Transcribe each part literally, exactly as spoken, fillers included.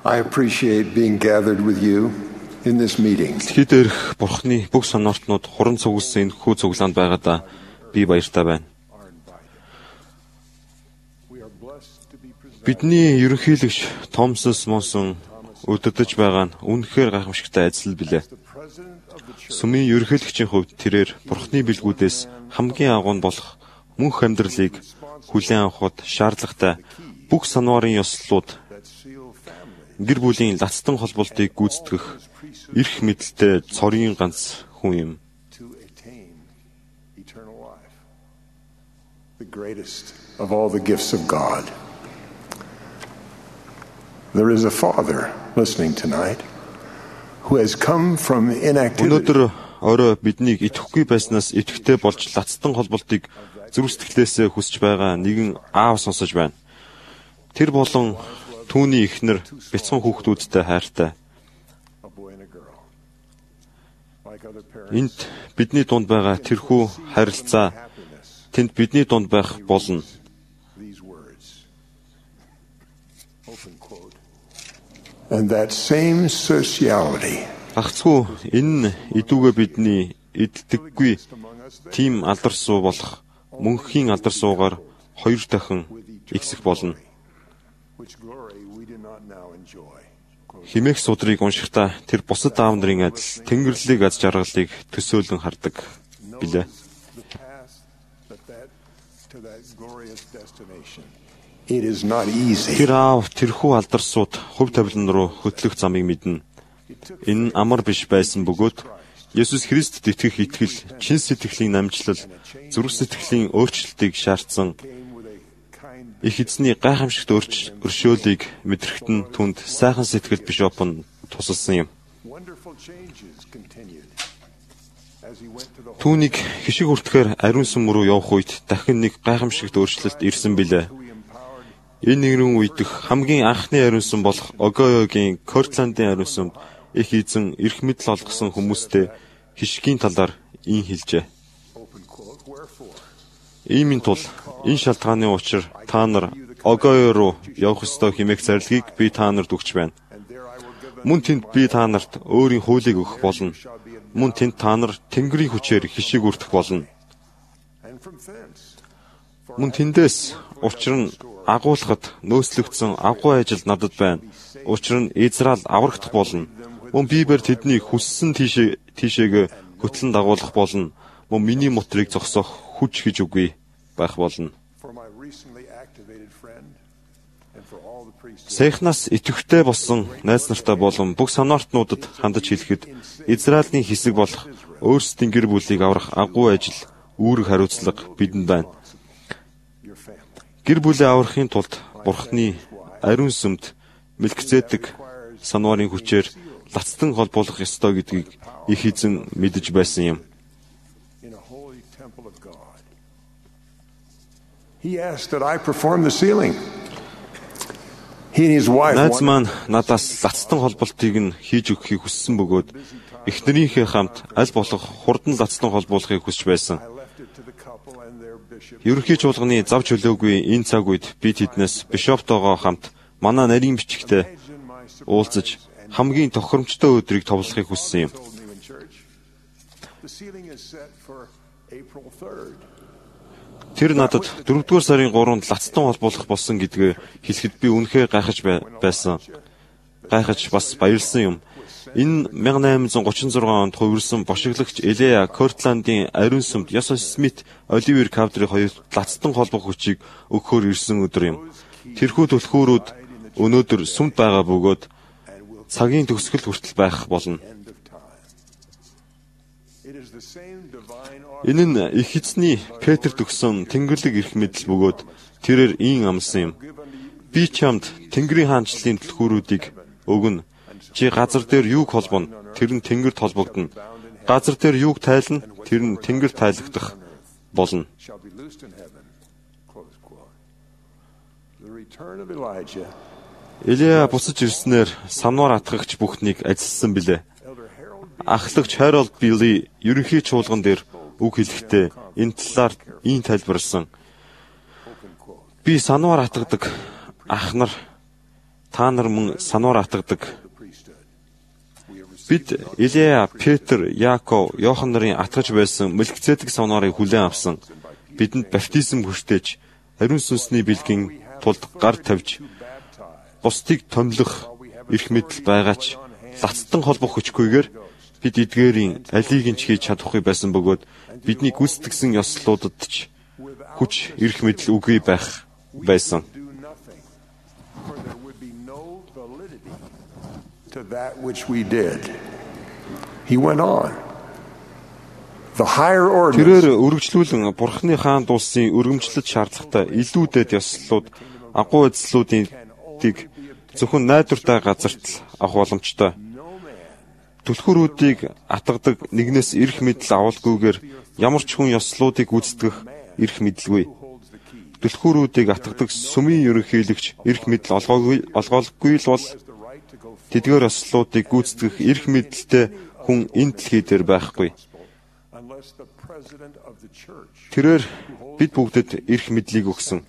I appreciate being gathered with you in this meeting. Дэлхийд ирэх Бурхны бүх сонортнууд хуран цугласан энэ хүү цуглаанд байгаадаа би баяртай байна. Бидний ерөнхийлөгч Томас Монсон өдөрдөж байгаа нь үнэхээр гайхамшигтай ажил билээ. Сүмийн ерөнхийлөгчийн хувьд тэрээр Бурхны билгүүдээс хамгийн агуу болох мөнх амьдралыг хүлээн авахд шаардлагатай бүх санварын ёслолууд гэр бүлийн лацтан холболтыг гүйцэтгэх эрх мэдэлтэй цорын ганц хүн юм. The greatest of all the gifts of God. There is a father listening tonight who has come from inactivity. Өнөөдөр орой биднийг итгэхгүй байснаас итгэвтэй болж лацтан холболтыг зүрх сэтгэлээсээ хүсэж байгаа нэгэн аав сонсож байна. Тэр болон түүний эхнэр бяцхан хүүхдүүдтэй хайртай. Энд бидний дунд байгаа тэрхүү харилцаа тэнд бидний дунд байх болно. And that same sociality. Гагцхүү энэ идүүгээ бидний иддэггүй тийм алдар суу болох мөнхийн алдар суугаар хоёр дахин ихсэх болно. Химэх судрыг уншихдаа тэр бусад аав нарын адил Тэнгэрлэг аз жаргалыг төсөөлөн хардаг билээ. Тэр аав тэрхүү алдар сууд хөв тавилан руу хөтлөх замыг мэднэ. Энэ амар биш байсан бөгөөд Есүс Христэд итгэх итгэл, чин сэтгэлийн намжлал, зүрх сэтгэлийн өөрчлөлтийг шаардсан их эзний гайхамшигт өршөөлийг мэдрэхэд нь түнд сайхан сэтгэл бишоп нь тусалсан юм. Түүнийг хишиг хүртэхээр ариун сүм рүү явах үед дахин нэг гайхамшигт өөрчлөлт ирсэн билээ. Энэ нэгэн үедх хамгийн анхны ариун сүм болох Огойогийн Кортландын ариун сүмд их эзэн эрх мэдэл олгосон хүмүүстэй хишгийн талаар ийн хэлжээ. Иймийн тул энэ шалтгааны учир та нар Огойо руу явах ёстой хэмээх зарилгийг би та нарт өгч байна. Мөн тэнд би та нарт өөрийн хуулийг өгөх болно. Мөн тэнд та нар Тэнгэрийн хүчээр хишиг үрдэх болно. Мөн тэндээс учир нь агуулгад нөөцлөгдсөн агуу ажил надад байна. Учир нь Израиль аврагдах болно. Мөн Библиэр тэднийг хүссэн тийшээ тийшээгээ хөтлөн дагуулах болно. Мөн миний мотрыг зогсоох хүч гэж үгүй байх болно. Саяхнаас итгэвтэй болсон найз нартай болон бүх санаартнуудад хандаж хэлэхэд Израилийн хэсэг болох өөрсдийн гэр бүлийг аврах агуу ажил, үүрэг хариуцлага бидэнд байна. Гэр бүлээ аврахын тулд Бурхны ариун сүмд Мелкизедек санварын хүчээр лацтан холбоолох ёстой гэдгийг их эзэн мэдэж байсан юм. He asked that I perform the sealing. He and his wife. Найз маань надаас лацтан холболтыг нь хийж өгөхийг хүссэн бөгөөд эхнэрийнхээ хамт аль болох хурдан лацтан холбоолохыг хүсэж байсан. Ерөнхий чуулганы зав чөлөөгүй энэ цаг үед би тэднээс бишоптойгоо хамт манай нарийн бичгтээ уулзаж хамгийн тохиромжтой өдрийг товлохыг хүссэн юм. Тэр надад дөрөвдүгээр сарын гурванд лацтан холбоолох болсон гэдгээ хэлэхэд би үнэхээр гайхаж байсан. Гайхаж бас баярлсан юм. Энэ мянга найман гучин зургаан онд хувирсан бошиглагч Элея Кортландын ариун сүмд Йосеф Смит, Оливер Кавдрын хоёр лацтан холбох хүчийг өгөхөөр ирсэн өдөр юм. Тэрхүү түлхүүрүүд өнөөдөр сүмд байгаа бөгөөд цагийн төгсгөл хүртэл байх болно. Энэ нь их эзний Петр төгсөн Тэнгэрлэг эрх мэдэл бөгөөд тэрээр ийн амласан юм. Би чамд Тэнгэрийн хаанчлалын түлхүүрүүдийг өгнө. Чи газар дээр юуг холбоно, тэр нь Тэнгэрт холбогдно. Газар дээр юуг тайлна, тэр нь Тэнгэрт тайлагдах болно. Элея буцаж ирснээр санвар атгагч бүхнийг ажилласан билээ. Ахлагч Харолд Билли ерөнхий чуулган дээр үг хэлэхдээ энэ талаар ийм тайлбарлсан. Би санвар атгадаг ах нар та нар мөн санаар атгадаг. Бид Илия, Петр, Яаков, Иохан нарын атгаж байсан Мелкицедек санаарыг хүлээн авсан. Бидэнд баптизм хүртээж, ариун сүнсний бэлгийн тулд гар тавьж, бусдыг томлох эрх мэдэл байгаач лацтан холбох хүчгүйгээр бид эдгээрийн алийг нь ч хийж чадахгүй байсан бөгөөд бидний гүйцэтгсэн ёслолуудад ч хүч эрх мэдэл үгүй байх байсан. To that which we did. He went on. The higher orders. Тэрээр үргэлжлүүлэн Бурхны хаан дуусын өргөмжлөлт шаардлагатай илүү дэд ёслолууд, агуу эзлүүдийн тийг зөвхөн найдвартай газарт л авах боломжтой. Түлхүүрүүдийг атгадаг нэгнээс эрх мэдэл авалгүйгээр ямар ч хүн ёслолуудыг гүйцэтгэх эрх мэдэлгүй. Түлхүүрүүдийг атгадаг сүмийн ерөнхийлөгч эрх мэдэл олгоогүй олгоолгүй л бол тэдгээр ёслолуудыг гүйцэтгэх эрх мэдэлтэй хүн энэ дэлхий дээр байхгүй. Тэрээр бид бүгдэд эрх мэдлийг өгсөн.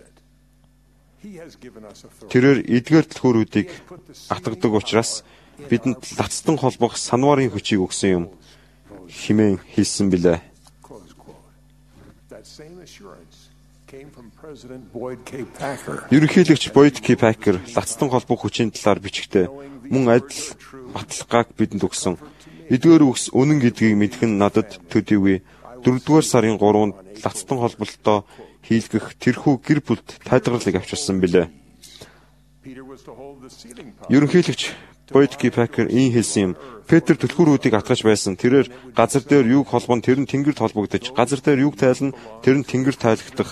Тэрээр эдгээр түлхүүрүүдийг атгадаг учраас бидэнд лацтан холбох санварын хүчийг өгсөн юм хэмээн хэлсэн билээ. Ерөнхийлөгч Бойд К. Пакер лацтан холбох хүчийн талаар бичгтээ мөн адил баталгааг бидэнд өгсөн. Эдгээр үгс үнэн гэдгийг мэдэх нь надад төдийгүй. дөрөвдүгээр сарын гурванд лацтан холболтоо хийлгэх тэрхүү гэр бүлд тайлбарлыг авчирсан билээ. Ерөнхийлөгч Бойд К. Пакер ийм хэлсэн юм. Петр түлхүүрүүдийг атгаж байсан. Тэрээр газар дээр юуг холбон тэр нь тэнгэрт холбогдож, газар дээр юуг тайлна тэр нь тэнгэрт тайлагдах.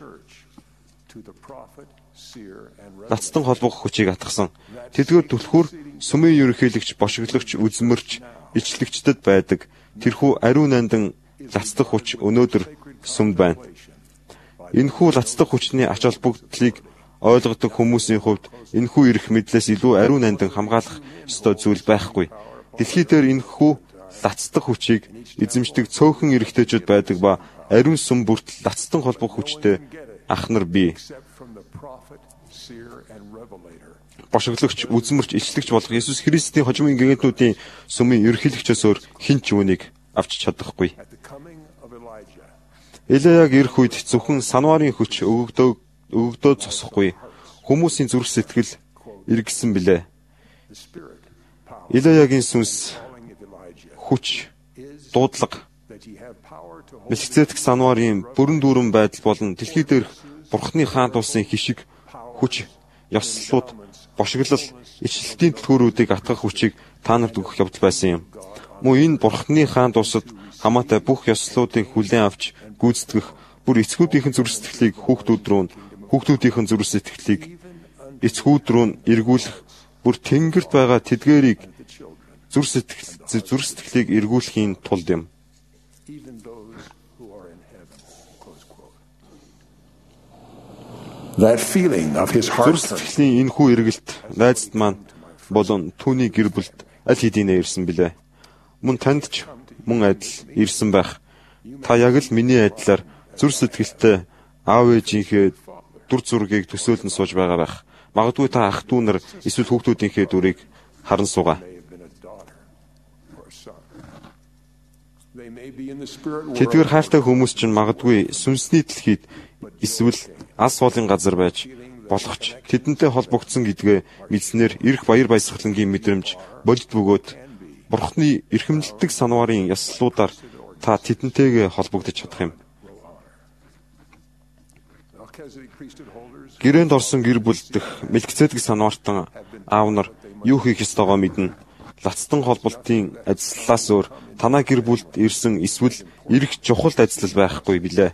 Лацтан холбох хүчийг атгасан. Тэдгээр түлхүүр сүмийн ерөнхийлөгч, бошиглогч, үзмэрч, ичлэгчдэд байдаг. Тэрхүү ариун нандан лацдах хүч өнөөдөр сүмд байна. Энэхүү лацдах хүчний ач холбогдлыг ойлгодог хүмүүсийн хувьд энэхүү эрх мэдлээс илүү ариун нандан хамгаалах ёстой зүйл байхгүй. Дэлхий дээр энэхүү лацдах хүчийг эзэмшдэг цөөхөн эрэгтэйчүүд байдаг ба ариун сүм бүртэл лацтан холбох хүчтэй ах нар бий. Бошиглогч, үзмэрч, ичлэгч болох Есүс Христийн хожимын гэгэнтнүүдийн сүмийн ерөнхийлөгчөөс өөр хэн ч үүнийг авч чадахгүй. Элияг ирэх үед зөвхөн санварын хүч өгөгдөө өгөгдөө цосохгүй. Хүмүүсийн зүрх сэтгэл эргэсэн билээ. Элиягийн сүнс, хүч, дуудлага, Мелкицедек санварын бүрэн дүүрэн байдал болон дэлхий дээрх Бурхны хаан дуусын хишиг, хүч, ёслолууд, бошиглол, ичлэлтийн түлхүүрүүдийг атгах хүчийг та нарт өгөх явдал байсан юм. Мөн энэ Бурхны хаан дуусад хамаатай бүх ёслолуудыг хүлээн авч гүйцэтгэх бүр эцгүүдийнхэн зүрх сэтгэлийг хүүхдүүд рүү, хүүхдүүдийнхэн зүрх сэтгэлийг эцгүүд рүү эргүүлэх, бүр тэнгэрт байгаа тэдгээрийг зүрх сэтгэл зүрх сэтгэлийг эргүүлэхийн тулд юм. That feeling of his heart. Зүрх сэтгэлийн энэхүү эргэлт найзд маань болон түүний гэр бүлд аль хэдийнэ ирсэн билээ. Мөн танд ч мөн адил ирсэн байх. Та яг л миний адилаар зүрх сэтгэлтэй аав ээжийнхээ дүр зургийг төсөөлн сууж байгаа байх. Магадгүй та ах дүү нар эсвэл хүүхдүүдийнхээ дүрийг харан суугаа. Тэдгээр хайртай хүмүүс чинь магадгүй сүнсний дэлхийд эсвэл алс хоолын газар байж болох ч тэдэнтэй холбогдсон гэдгээ мэдснээр эрх баяр баясгалангийн мэдрэмж болд бөгөөд Бурхны эрхэмлэлтэг санварын ёслолуудаар та тэдэнтэйгээ холбогдож чадах юм. Гэрээнд орсон гэр бүл дэх Мелкицедек санваартан аав нар юу хийх ёстойгоо мэднэ. Лацтан холболтын ажиллалаас өөр танаа гэр бүлд ирсэн эсвэл эрх чухал ажиллал байхгүй билээ.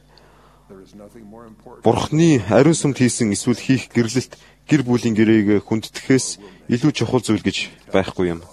Бурхны ариун сүмд хийсэн эсвэл хийх гэрлэлт гэр бүлийн гэрээгээ хүндэтгэхээс илүү чухал зүйл гэж байхгүй юм.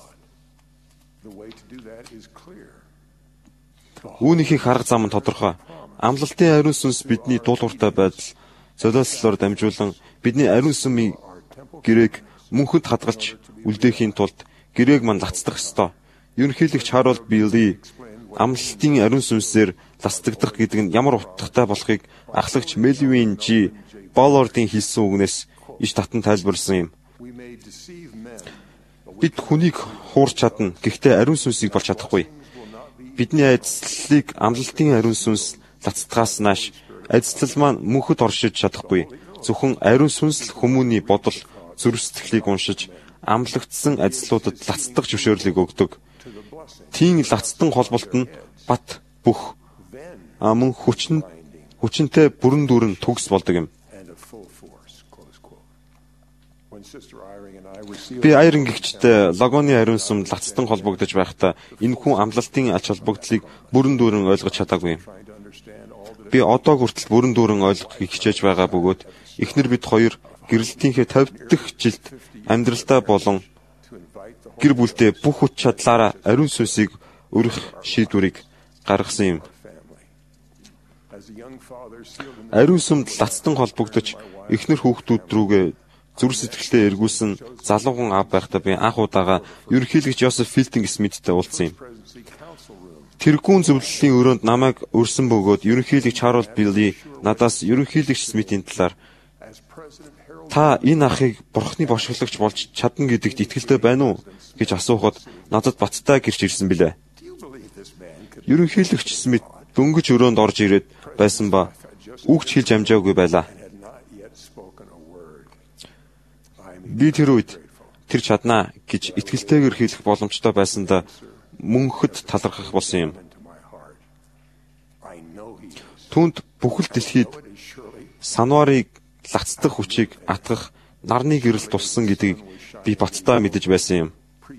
Үүнийхийг харах зам нь тодорхой. Амлалтын ариун сүнс бидний дуулууртай байдал золиослолоор дамжуулан бидний ариун сүмийн гэрээг мөнхөд хадгалж үлдээхийн тулд гэрээг мань лацдах ёстой. Ерөнхийлөгч Харолд Билли амлалтын ариун сүнсээр лацдагдах гэдэг нь ямар утгатай болохыг ахлагч Мельвин Ж. Баллардын хэлсэн үгнээс иш татан тайлбарлсан юм. Бид хүнийг хуурч чадна. Гэхдээ ариун сүнсийг болж чадахгүй. Бидний айдслыг амлалтын ариун сүнс лацдгаас нааш айдслал маань мөнхөд оршиж чадахгүй. Зөвхөн ариун сүнс л хүмүүний бодол, зүрх сэтгэлийг уншиж амлагдсан айдслуудад лацдаг зөвшөөрлийг өгдөг. Тийм лацдан холболт нь бат бүх мөн хүчин хүчинтэй бүрэн дүүрэн төгс болдог юм. Би Айрин гэгчтэй логоны ариун сүм лацдан холбогдож байхдаа энэ хүн амлалтын ач холбогдлыг бүрэн дүүрэн ойлгож чадаагүй. Би одоо хүртэл бүрэн дүүрэн ойлгохыг хичээж байгаа бөгөөд эхнэр бид хоёр гэрэлтийнхээ тавьд дахь жилд амьдралдаа болон гэр бүлдээ бүх хүч чадлаараа ариун сүнсийг өргөх шийдвэрийг гаргасан юм. Ариун сүмд лацдан холбогдож эхнэр хүүхдүүд рүүгээ зүрх сэтгэлдээ эргүүлсэн залуухан аав байхдаа би анх удаага ерөнхийлөгч Йосеф Филдинг Смиттэй уулзсан юм. Тэргүүн зөвлөлийн өрөөнд намайг өрсөн бөгөөд ерөнхийлөгч Харолд Билли надаас ерөнхийлөгч Смитийн талаар та энэ ахыг бурхны бошголагч болж чадна гэдэгт итгэлтэй байна уу гэж асуухад надад баттай гэрч ирсэн билээ. Ерөнхийлөгч Смит дөнгөж өрөөнд орж ирээд байсан ба үгч хэлж амжаагүй байлаа. Би тэр үед тэр чаднаа гэж итгэлтэйгээр хэлэх боломжтой байсандаа мөнхөд талархах болсон юм. Түүнд бүхэл дэлхийд санварыг лацдах хүчийг атгах нарны гэрэл туссан гэдгийг би баттай мэдэж байсан юм.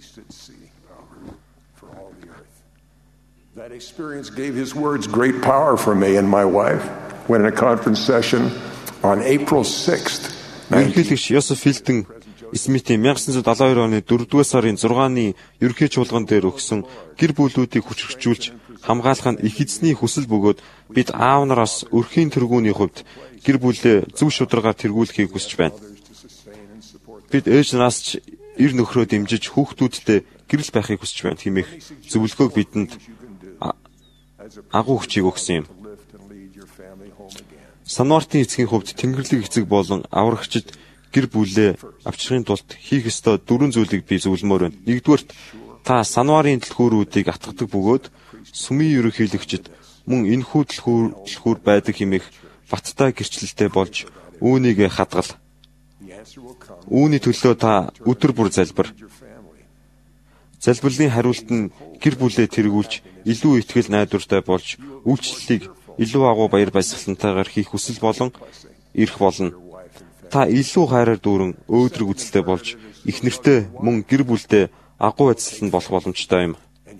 That experience gave his words great power for me and my wife when in a conference session on April sixth. Ерөнхийлөгч Йосеф Филдинг Смитийн 천구 далайн хоёр оны дөрөвдүгээр сарын зургааны ерөнхий чуулган дээр өгсөн гэр бүлүүдийг хүчрхжүүлж хамгаалах нь их эзний хүсэл бөгөөд бид аав нараас өрхийн тэргүүний хувьд гэр бүлээ зөв шударгаар тэргүүлэхийг хүсэж байна. Бид ээж нараас ч эр нөхрөө дэмжиж хүүхдүүдтэй гэрэл байхыг хүсэж байна хэмээх зөвлөгөөг бидэнд агуу хүчийг өгсөн юм. Санвартын эцгийн хувьд тэнгэрлэг эцэг болон аврагчид гэр бүлээ авчрахын тулд хийх ёстой дөрвөн зүйлийг би зөвлөмөр байна. Нэгдүгээрт та санварын түлхүүрүүдийг атгадаг бөгөөд сүмийн ерөнхийлөгчд мөн энэхүү түлхүүр байдаг хэмээх баттай гэрчлэлтэй болж үүнийг хадгал. Үүний төлөө та өдөр бүр залбир. Залбирлын хариулт нь гэр бүлээ тэргүүлж илүү итгэл найдвартай болж үйлчлэлийг илүү агуу баяр баясгалантайгаар хийх хүсэл болон ирэх болно. Та илүү хайраар дүүрэн өөдрөг үзэлтэй болж их нэртэй мөн гэр бүлдээ агуу ажиллалт болох боломжтой юм.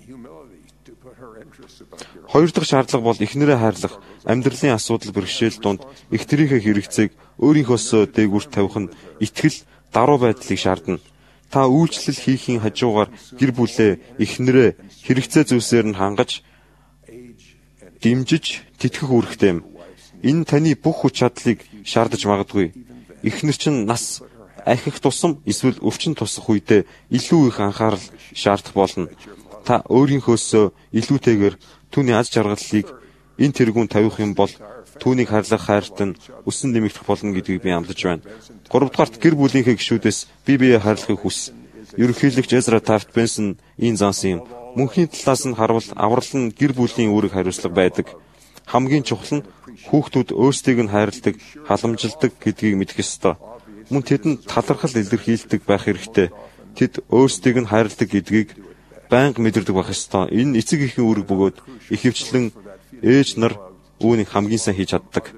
Хоёр дахь шаардлага бол эхнэрээ хайрлах, амьдралын асуудал бэрхшээл донд эхнэрийнхээ хэрэгцээг өөрийнхөөсөө дээгүүр тавих нь итгэл, даруй байдлыг шаардна. Та үйлчлэл хийхийн хажуугаар гэр бүлээ эхнэрээ хэрэгцээ зүйлсээр нь хангаж дэмжиж тэтгэх үүрэгтэй юм. Энэ таны бүх хүч чадлыг шаардаж магадгүй. Эхнэр чинь нас ахих тусам эсвэл өвчин тусах үедээ илүү их анхаарал шаардах болно. Та өөрийнхөөсөө илүүтэйгээр түүний аз жаргалыг энэ тэргүүн тавих юм бол түүнийг харлах хайрт нь өсөн нэмэгдэх болно гэдгийг би амлаж байна. Гуравдугаарт гэр бүлийнхээ гишүүдээс бие биеэ хайрлахыг хүс. Ерөнхийлөгч Эзра Тафт Бенсон ийм заасан юм. Мөнхийн талаас нь харвал аврал нь гэр бүлийн үүрэг хариуцлага байдаг. Хамгийн чухал нь хүүхдүүд өөрсдийг нь хайрладаг, халамжилдаг гэдгийг мэдэх ёстой. Мөн тэдэнд талархал илэрхийлдэг байх хэрэгтэй. Тэд өөрсдийг нь хайрладаг гэдгийг байнга мэдэрдэг байх ёстой. Энэ эцэг эхийн үүрэг бөгөөд ихэвчлэн ээж нар үүнийг хамгийн сайн хийж чаддаг.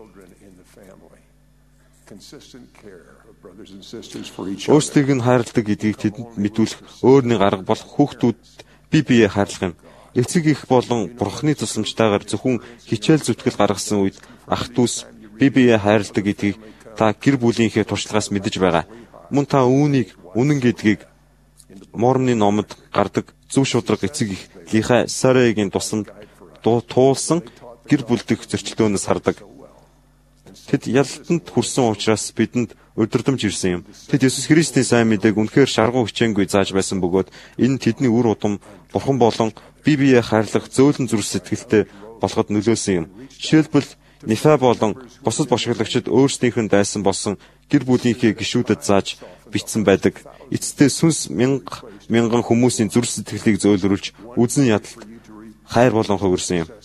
Өөрсдийг нь хайрладаг гэдгийг тэдэнд мэдүүлэх өөр нэг арга бол хүүхдүүд бие биеэ хайрлах юм. Эцэг эх болон бурхны тусламжтайгаар зөвхөн хичээл зүтгэл гаргасан үед ах дүүс бие биеэ хайрладаг гэдгийг та гэр бүлийнхээ туршлагаас мэдэж байгаа. Мөн та үүнийг үнэн гэдгийг Мормны номод гардаг зөв шударга эцэг эх Лихай Сарегийн тусамд туулсан гэр бүл дэх зөрчилдөөнөөс хардаг. Тэд ялалтанд хүрсэн учраас бидэнд өдөрдөмж ирсэн юм. Тэд Есүс Христийн сайн мэдээг үнэхээр шаргуу хичээнгүй зааж байсан бөгөөд энэ тэдний үр удам бурхан болон бие биеэ хайрлах зөөлөн зүрх сэтгэлтэй болоход нөлөөсөн юм. Жишээлбэл Нефа болон бусад бошголагчид өөрсдийнх нь дайсан болсон гэр бүлийнхээ гишүүдэд зааж бичсэн байдаг. Эцэстээ сүнс мянга мянган хүмүүсийн зүрх сэтгэлийг зөөлрүүлж үзэн ядалт хайр болон хувирсан юм.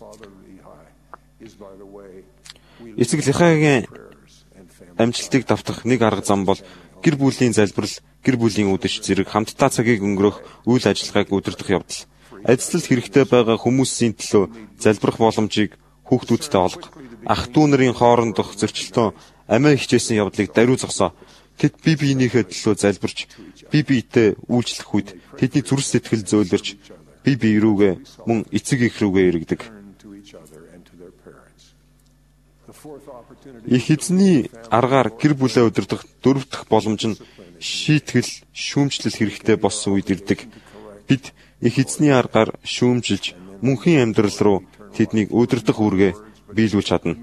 Эцэг Лихагийн амжилтыг давтах нэг арга зам бол гэр бүлийн залбирал, гэр бүлийн үдэш зэрэг хамтдаа цагийг өнгөрөх үйл ажиллагааг удирдах явдал. Ажилтнанд хэрэгтэй байгаа хүмүүсийн төлөө залбирах боломжийг хүүхдүүдтэй олго. Ах дүү нарын хоорондох зөрчилтөө амиа хичээсэн явдлыг даруй зогсоо. Тэд бие биенийхээ төлөө залбирч, бие биетэй үйлчлэх үед тэдний зүрх сэтгэл зөөлрч, бие бие рүүгээ мөн эцэг эх рүүгээ эргэдэг. Их эзний аргаар гэр бүлээ удирдах дөрөв дэх боломж нь шийтгэл, шүүмжлэл хэрэгтэй болсон үед ирдэг. Бид их эзний аргаар шүүмжилж, мөнхийн амьдрал руу тэднийг удирдах үүргээ биелүүлж чадна.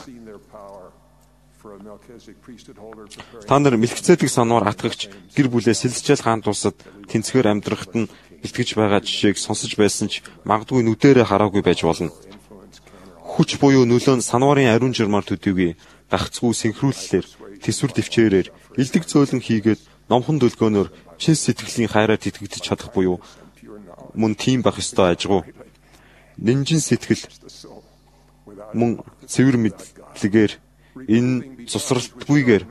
Та нар Мелхицедек санвар атгагч гэр бүлээ Сэлзжэл хаан тусад тэнцвэр амьдрахад нь бэлтгэж байгаа жишээг сонсож байсан ч магадгүй нүдэрээ хараагүй байж болно. Хүч буюу нөлөө нь санварын ариун жирмаар төдийгүй гагцгүй синхрууллээр, тэсвэр дэвчээрээр, элдэг зөөлөн хийгээд номхон дөлгөөнөөр чин сэтгэлийн хайраар тэтгэгдэж чадах буюу мөн тийм байх ёстой ажгүй. Нинжин сэтгэл мөн цэвэр мэдлэгээр энэ цусралтгүйгээр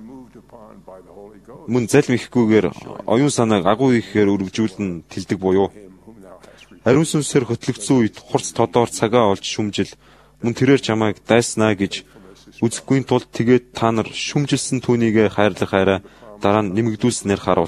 мөн залм ихгүйгээр оюун санааг агуу ихээр өргөжүүлэн тэлдэг буюу ариун сүнсээр хөтлөгдсөн үед хурц тодоор цагаа олж шүмжил мөн тэрээр чамайг дайснаа гэж үзэхгүй тулд тэгээд та нар шүмжилсэн түүнийгээ хайрлах хайраа дараа нь нэмэгдүүлснээр харуул.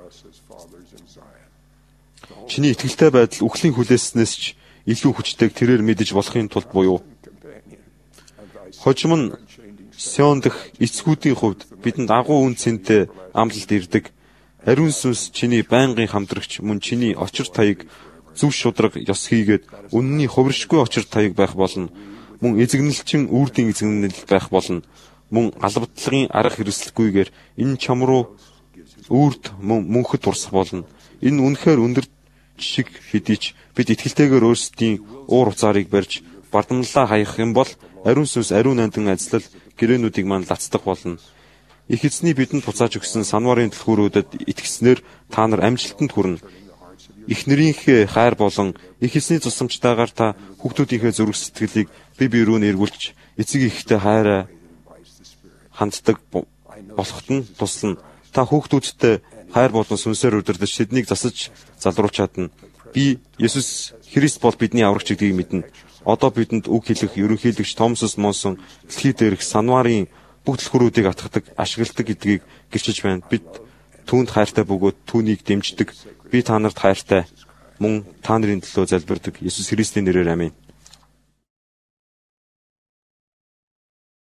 Чиний итгэлтэй байдал үхлийн хүлээснээс ч илүү хүчтэйг тэрээр мэдэж болохын тулд буюу хожим нь Сион дэх эцгүүдийн хувьд бидэнд агуу үн цэнтэй амлалт ирдэг. Ариун сүнс чиний байнгын хамтрагч мөн чиний очир таяг зөв шудраг ёс хийгээд үнний хувиршгүй очир таяг байх болно. Мөн эзэгнэлчин үрдийн эзэгнэл байх болно. Мөн албадлагын арга хэрэгслэггүйгээр энэ чам руу үрд мөн мөнхөд турсах болно. Энэ үнэхээр өндөр шиг хэдий ч бид итгэлтэйгээр өөрсдийн уур уцаарыг барьж бардамлаа хаях юм бол ариун сүнс ариун нандин ажиллал гэрээнүүдийг маань лацдах болно. Их эзний бидэнд буцааж өгсөн санварын түлхүүрүүдэд итгэснээр та нар амжилтанд хүрнэ. Их нэрийнхээ хайр болон их эзний тусламжтайгаар та хүүхдүүдийнхээ зүрх сэтгэлийг бие бие рүү нэргүүлж эцэг эхтэй хайраа ханддаг болоход нь туслана. Та хүүхдүүдтэй хайр болон сүнсээр удирдах тэднийг засаж залруулж чадна. Би Есүс Христ бол бидний аврагч гэдгийг мэднэ. Одоо бидэнд үг хэлэх ерөнхийлөгч Томсос Монсон дэлхий дээрх санварын бүх түлхүүрүүдийг атгадаг, ашигладаг гэдгийг гэрчиж байна. Бид түүнд хайртай бөгөөд түүнийг дэмждэг. Би та нарт хайртай. Мөн та нарын төлөө залбирдаг. Есүс Христийн нэрээр аминь.